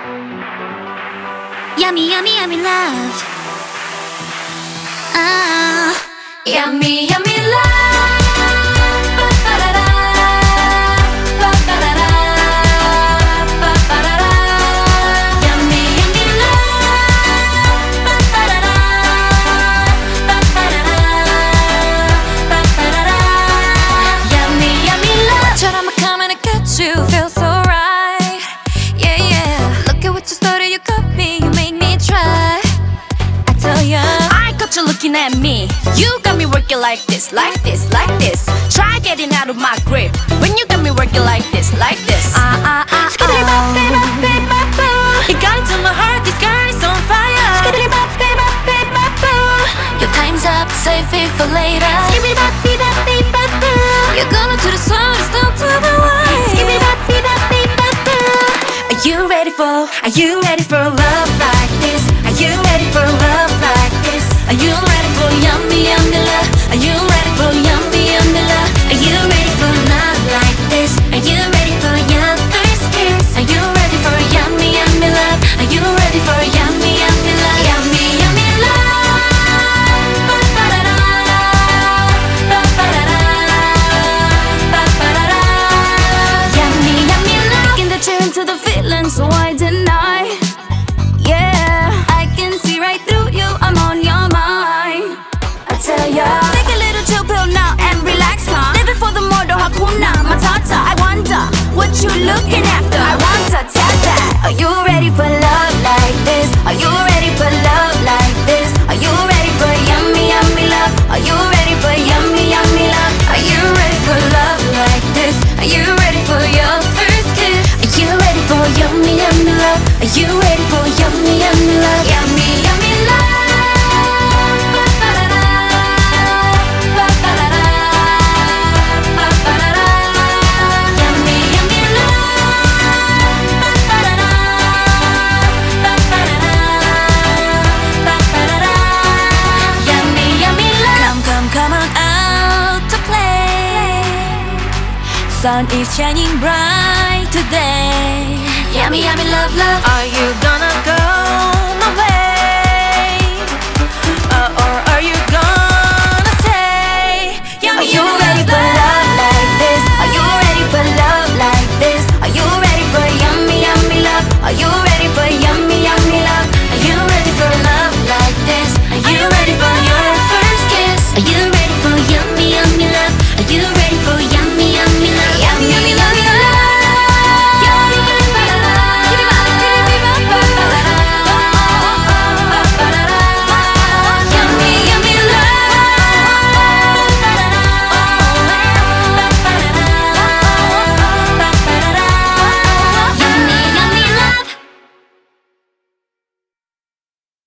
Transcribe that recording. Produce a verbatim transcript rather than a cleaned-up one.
Yummy, yummy, yummy love. Ah, yummy, yummy love. Ba-ba-da-da, ba-ba-da-da, ba-ba-da-da. Yummy, yummy love. Ba-ba-da-da, ba-ba-da-da, ba-ba-da-da. Yummy, yummy love. 처럼 coming to get you, feel so right. Yeah, yeah. Look at what you started, you got me, you make me try. I tell ya, I got you looking at me. You got me working like this, like this, like this. Try getting out of my grip when you got me working like this, like this. Ah ah ah. You got into my heart, this girl is on fire. Your time's up, save it for later. You're gonna do the sun, it's down to the wire. Are you ready for, are you ready for love like this? Are you ready for love like this? Are you ready for yummy, yummy love? Are you ready for yummy, yummy love? Are you ready for love like this? Are you ready for your first kiss? Are you ready for yummy, yummy love? Are you ready for yummy, yummy love? Yummy, yummy love. Ba-ba-da-da, ba-ba-da-da, ba-ba-da-da. Yummy, yummy love. Taking the chance to the feeling, so why deny? Yeah, I can see right through you, I'm on your mind. I tell ya, take a little chill pill now and relax, huh? Living for the murder, hakuna matata. I wonder what you looking after. I want to tell that. Are you ready for love like this? Are you ready for love like this? Are you ready for yummy, yummy love? Are you ready for yummy, yummy love? Are you ready for love like this? Are you ready for your first kiss? Are you ready for yummy, yummy love? Are you ready for yummy, yummy love? Yummy, yummy love. Ba-ba-da-da, ba-ba-da-da, ba-ba-da-da. Yummy, yummy love. Ba-ba-da-da, ba-ba-da-da, ba-ba-da-da. Yummy, yummy love. Come, come, come on out to play. Sun is shining bright today. Yummy, yummy love, love. Are you